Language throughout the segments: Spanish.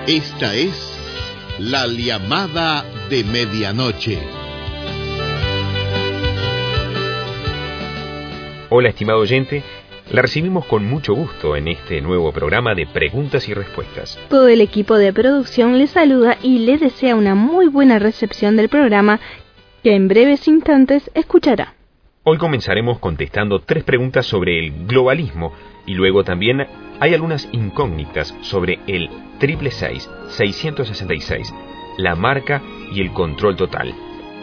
Esta es la llamada de medianoche. Hola, estimado oyente. La recibimos con mucho gusto en este nuevo programa de preguntas y respuestas. Todo el equipo de producción le saluda y le desea una muy buena recepción del programa que en breves instantes escuchará. Hoy comenzaremos contestando 3 preguntas sobre el globalismo y luego también hay algunas incógnitas sobre el 666, la marca y el control total.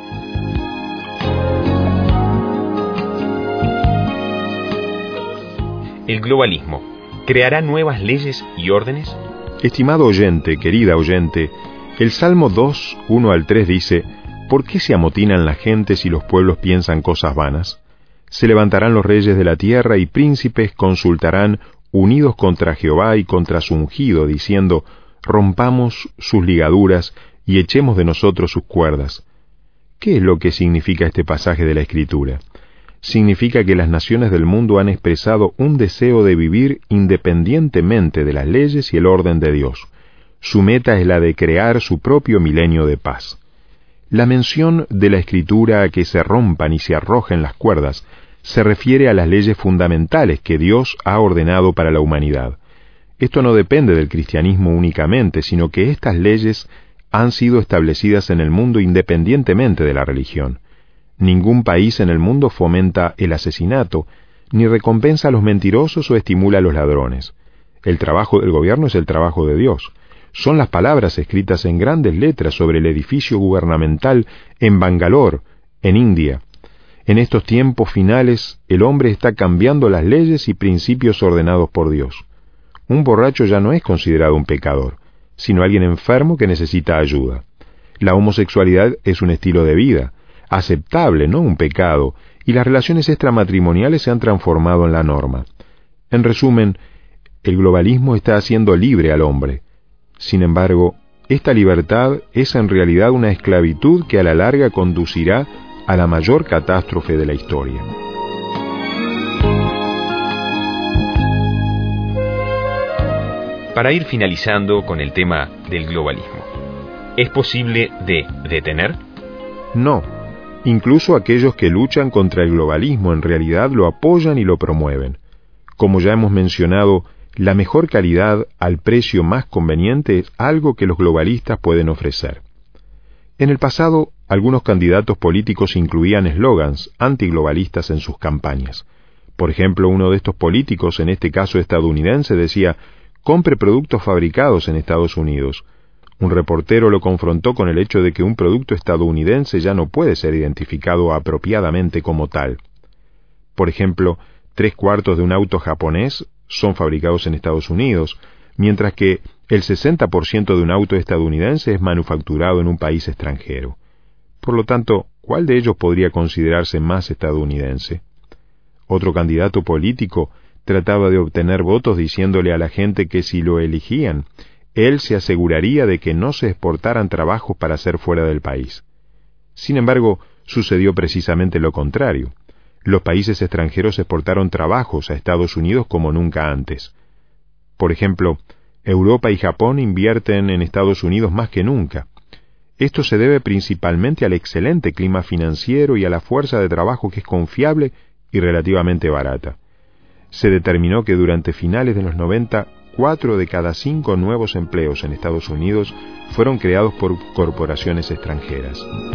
¿El globalismo creará nuevas leyes y órdenes? Estimado oyente, querida oyente, el Salmo 2, 1 al 3 dice: ¿Por qué se amotinan las gentes y los pueblos piensan cosas vanas? Se levantarán los reyes de la tierra y príncipes consultarán unidos contra Jehová y contra su ungido, diciendo: rompamos sus ligaduras y echemos de nosotros sus cuerdas. ¿Qué es lo que significa este pasaje de la Escritura? Significa que las naciones del mundo han expresado un deseo de vivir independientemente de las leyes y el orden de Dios. Su meta es la de crear su propio milenio de paz. La mención de la Escritura a que se rompan y se arrojen las cuerdas se refiere a las leyes fundamentales que Dios ha ordenado para la humanidad. Esto no depende del cristianismo únicamente, sino que estas leyes han sido establecidas en el mundo independientemente de la religión. Ningún país en el mundo fomenta el asesinato, ni recompensa a los mentirosos o estimula a los ladrones. El trabajo del gobierno es el trabajo de Dios. Son las palabras escritas en grandes letras sobre el edificio gubernamental en Bangalore, en India. En estos tiempos finales, el hombre está cambiando las leyes y principios ordenados por Dios. Un borracho ya no es considerado un pecador, sino alguien enfermo que necesita ayuda. La homosexualidad es un estilo de vida, aceptable, no un pecado, y las relaciones extramatrimoniales se han transformado en la norma. En resumen, el globalismo está haciendo libre al hombre. Sin embargo, esta libertad es en realidad una esclavitud que a la larga conducirá a la mayor catástrofe de la historia. Para ir finalizando con el tema del globalismo, ¿es posible de detener? No. Incluso aquellos que luchan contra el globalismo en realidad lo apoyan y lo promueven. Como ya hemos mencionado, la mejor calidad al precio más conveniente es algo que los globalistas pueden ofrecer. En el pasado, algunos candidatos políticos incluían eslogans antiglobalistas en sus campañas. Por ejemplo, uno de estos políticos, en este caso estadounidense, decía: compre productos fabricados en Estados Unidos. Un reportero lo confrontó con el hecho de que un producto estadounidense ya no puede ser identificado apropiadamente como tal. Por ejemplo, 3/4 de un auto japonés son fabricados en Estados Unidos, mientras que el 60% de un auto estadounidense es manufacturado en un país extranjero. Por lo tanto, ¿cuál de ellos podría considerarse más estadounidense? Otro candidato político trataba de obtener votos diciéndole a la gente que si lo elegían, él se aseguraría de que no se exportaran trabajos para hacer fuera del país. Sin embargo, sucedió precisamente lo contrario. Los países extranjeros exportaron trabajos a Estados Unidos como nunca antes. Por ejemplo, Europa y Japón invierten en Estados Unidos más que nunca. Esto se debe principalmente al excelente clima financiero y a la fuerza de trabajo que es confiable y relativamente barata. Se determinó que durante finales de los 90, 4 de cada 5 nuevos empleos en Estados Unidos fueron creados por corporaciones extranjeras.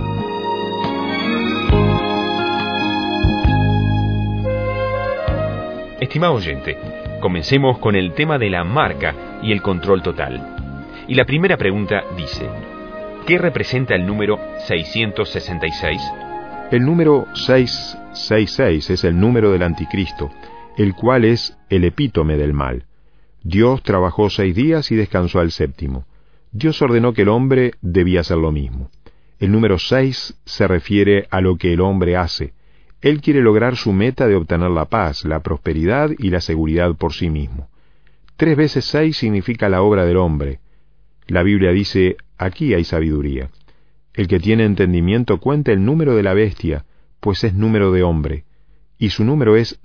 Estimado oyente, comencemos con el tema de la marca y el control total. Y la primera pregunta dice: ¿qué representa el número 666? El número 666 es el número del anticristo, el cual es el epítome del mal. Dios trabajó 6 días y descansó al 7º. Dios ordenó que el hombre debía hacer lo mismo. El número 6 se refiere a lo que el hombre hace. Él quiere lograr su meta de obtener la paz, la prosperidad y la seguridad por sí mismo. 3 veces 6 significa la obra del hombre. La Biblia dice: aquí hay sabiduría. El que tiene entendimiento cuenta el número de la bestia, pues es número de hombre, y su número es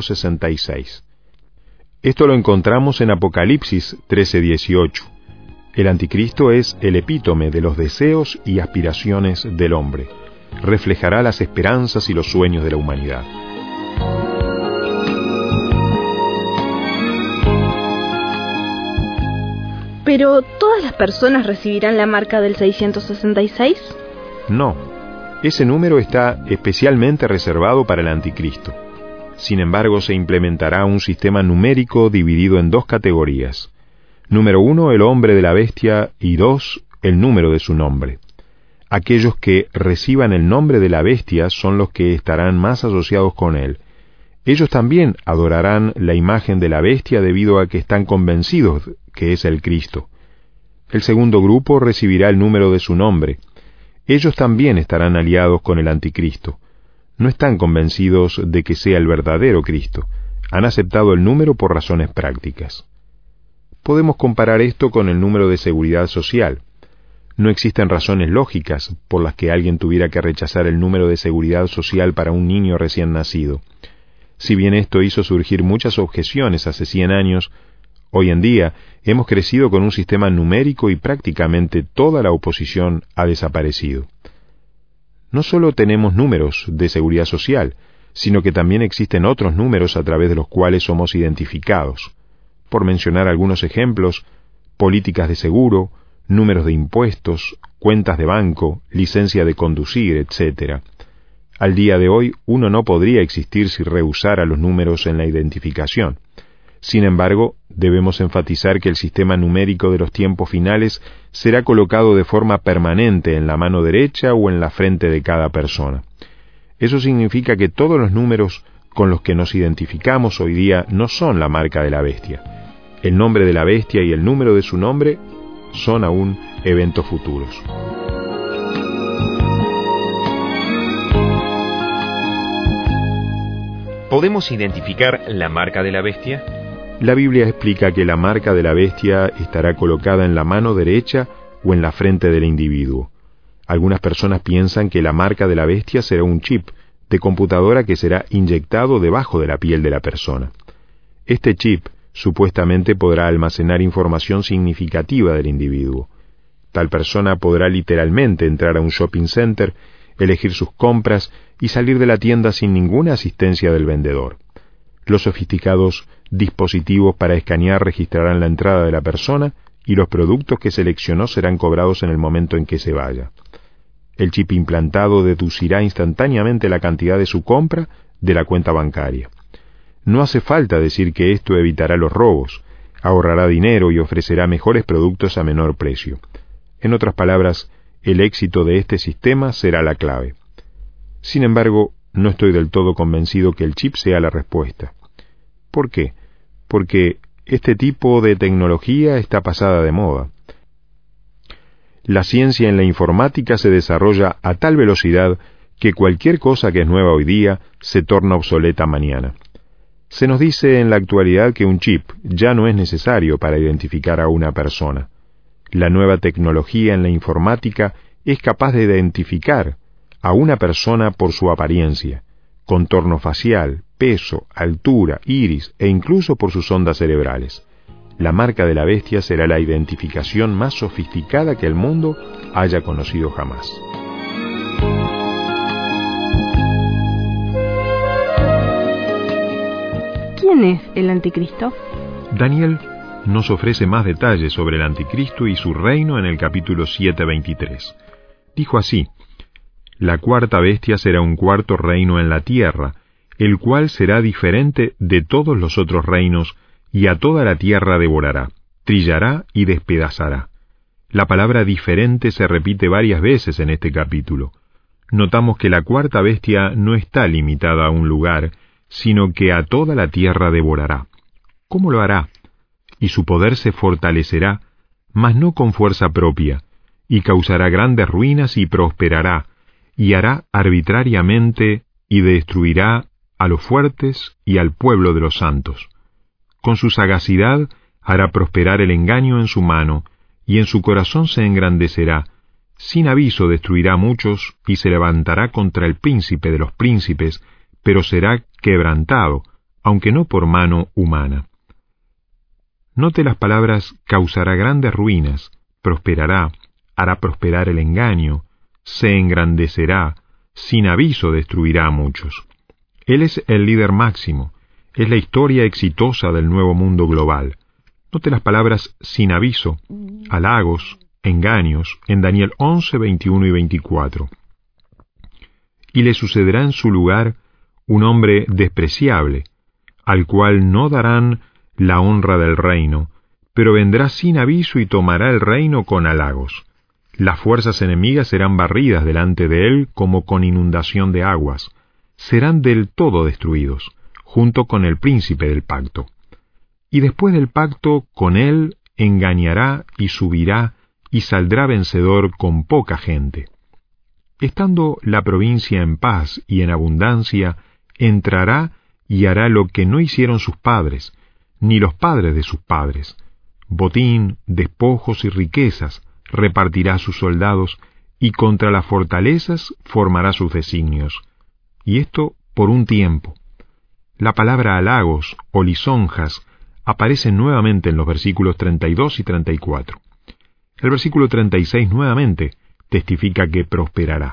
666. Esto lo encontramos en Apocalipsis 13:18. El anticristo es el epítome de los deseos y aspiraciones del hombre. Reflejará las esperanzas y los sueños de la humanidad. ¿Pero todas las personas recibirán la marca del 666? No, ese número está especialmente reservado para el anticristo. Sin embargo, se implementará un sistema numérico dividido en dos categorías. Número 1, el hombre de la bestia, y 2, el número de su nombre. Aquellos que reciban el nombre de la bestia son los que estarán más asociados con él. Ellos también adorarán la imagen de la bestia debido a que están convencidos que es el Cristo. El segundo grupo recibirá el número de su nombre. Ellos también estarán aliados con el anticristo. No están convencidos de que sea el verdadero Cristo. Han aceptado el número por razones prácticas. Podemos comparar esto con el número de seguridad social. No existen razones lógicas por las que alguien tuviera que rechazar el número de seguridad social para un niño recién nacido. Si bien esto hizo surgir muchas objeciones hace 100 años, hoy en día hemos crecido con un sistema numérico y prácticamente toda la oposición ha desaparecido. No solo tenemos números de seguridad social, sino que también existen otros números a través de los cuales somos identificados. Por mencionar algunos ejemplos, políticas de seguro, números de impuestos, cuentas de banco, licencia de conducir, etc. Al día de hoy, uno no podría existir si rehusara los números en la identificación. Sin embargo, debemos enfatizar que el sistema numérico de los tiempos finales será colocado de forma permanente en la mano derecha o en la frente de cada persona. Eso significa que todos los números con los que nos identificamos hoy día no son la marca de la bestia. El nombre de la bestia y el número de su nombre son aún eventos futuros. ¿Podemos identificar la marca de la bestia? La Biblia explica que la marca de la bestia estará colocada en la mano derecha o en la frente del individuo. Algunas personas piensan que la marca de la bestia será un chip de computadora que será inyectado debajo de la piel de la persona. Este chip supuestamente podrá almacenar información significativa del individuo. Tal persona podrá literalmente entrar a un shopping center, elegir sus compras y salir de la tienda sin ninguna asistencia del vendedor. Los sofisticados dispositivos para escanear registrarán la entrada de la persona y los productos que seleccionó serán cobrados en el momento en que se vaya. El chip implantado deducirá instantáneamente la cantidad de su compra de la cuenta bancaria. No hace falta decir que esto evitará los robos, ahorrará dinero y ofrecerá mejores productos a menor precio. En otras palabras, el éxito de este sistema será la clave. Sin embargo, no estoy del todo convencido que el chip sea la respuesta. ¿Por qué? Porque este tipo de tecnología está pasada de moda. La ciencia en la informática se desarrolla a tal velocidad que cualquier cosa que es nueva hoy día se torna obsoleta mañana. Se nos dice en la actualidad que un chip ya no es necesario para identificar a una persona. La nueva tecnología en la informática es capaz de identificar a una persona por su apariencia, contorno facial, peso, altura, iris e incluso por sus ondas cerebrales. La marca de la bestia será la identificación más sofisticada que el mundo haya conocido jamás. ¿Quién es el anticristo? Daniel nos ofrece más detalles sobre el anticristo y su reino en el capítulo 7:23. Dijo así: la cuarta bestia será un cuarto reino en la tierra, el cual será diferente de todos los otros reinos, y a toda la tierra devorará, trillará y despedazará. La palabra diferente se repite varias veces en este capítulo. Notamos que la cuarta bestia no está limitada a un lugar, sino que a toda la tierra devorará. ¿Cómo lo hará? Y su poder se fortalecerá, mas no con fuerza propia, y causará grandes ruinas y prosperará, y hará arbitrariamente y destruirá a los fuertes y al pueblo de los santos. Con su sagacidad hará prosperar el engaño en su mano, y en su corazón se engrandecerá. Sin aviso destruirá a muchos, y se levantará contra el príncipe de los príncipes, pero será quebrantado, aunque no por mano humana. Note las palabras causará grandes ruinas, prosperará, hará prosperar el engaño, se engrandecerá, sin aviso destruirá a muchos. Él es el líder máximo, es la historia exitosa del nuevo mundo global. Note las palabras sin aviso, halagos, engaños, en Daniel 11, 21 y 24. Y le sucederá en su lugar un hombre despreciable, al cual no darán la honra del reino, pero vendrá sin aviso y tomará el reino con halagos. Las fuerzas enemigas serán barridas delante de él como con inundación de aguas. Serán del todo destruidos, junto con el príncipe del pacto. Y después del pacto, con él engañará y subirá y saldrá vencedor con poca gente. Estando la provincia en paz y en abundancia, entrará y hará lo que no hicieron sus padres, ni los padres de sus padres. Botín, despojos y riquezas repartirá sus soldados, y contra las fortalezas formará sus designios. Y esto por un tiempo. La palabra halagos o lisonjas aparece nuevamente en los versículos 32 y 34. El versículo 36 nuevamente testifica que prosperará.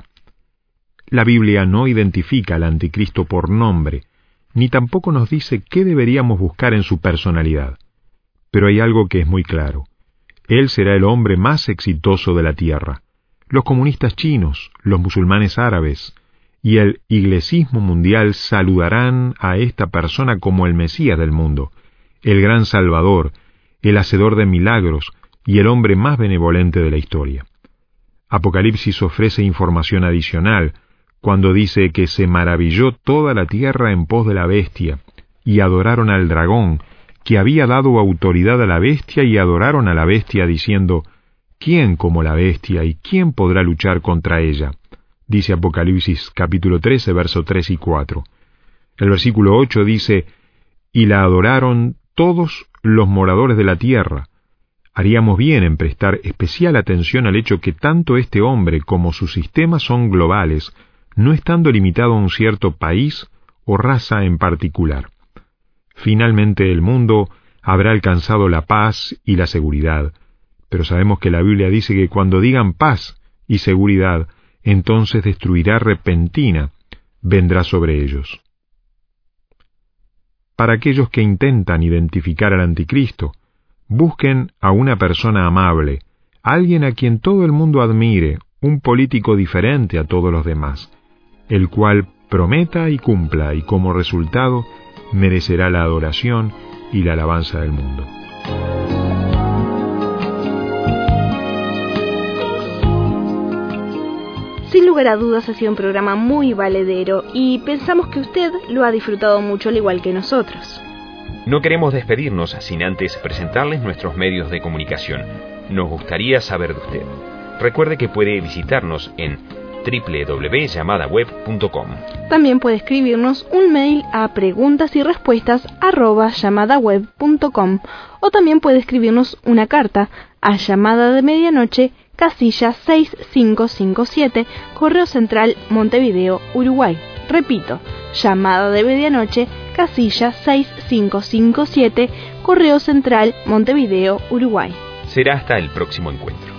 La Biblia no identifica al anticristo por nombre, ni tampoco nos dice qué deberíamos buscar en su personalidad. Pero hay algo que es muy claro. Él será el hombre más exitoso de la tierra. Los comunistas chinos, los musulmanes árabes y el iglesismo mundial saludarán a esta persona como el Mesías del mundo, el gran Salvador, el hacedor de milagros y el hombre más benevolente de la historia. Apocalipsis ofrece información adicional cuando dice que se maravilló toda la tierra en pos de la bestia, y adoraron al dragón, que había dado autoridad a la bestia, y adoraron a la bestia diciendo: ¿quién como la bestia, y quién podrá luchar contra ella? Dice Apocalipsis capítulo 13, versos 3 y 4. El versículo 8 dice: y la adoraron todos los moradores de la tierra. Haríamos bien en prestar especial atención al hecho que tanto este hombre como sus sistemas son globales, no estando limitado a un cierto país o raza en particular. Finalmente el mundo habrá alcanzado la paz y la seguridad, pero sabemos que la Biblia dice que cuando digan paz y seguridad, entonces destruirá repentina vendrá sobre ellos. Para aquellos que intentan identificar al anticristo, busquen a una persona amable, alguien a quien todo el mundo admire, un político diferente a todos los demás, el cual prometa y cumpla, y como resultado merecerá la adoración y la alabanza del mundo. Sin lugar a dudas ha sido un programa muy valedero y pensamos que usted lo ha disfrutado mucho al igual que nosotros. No queremos despedirnos sin antes presentarles nuestros medios de comunicación. Nos gustaría saber de usted. Recuerde que puede visitarnos en www.llamadaweb.com. También puede escribirnos un mail a preguntas-y-respuestas@llamadaweb.com, o también puede escribirnos una carta a Llamada de Medianoche, casilla 6557, Correo Central, Montevideo, Uruguay. Repito, Llamada de Medianoche, casilla 6557, Correo Central, Montevideo, Uruguay. Será hasta el próximo encuentro.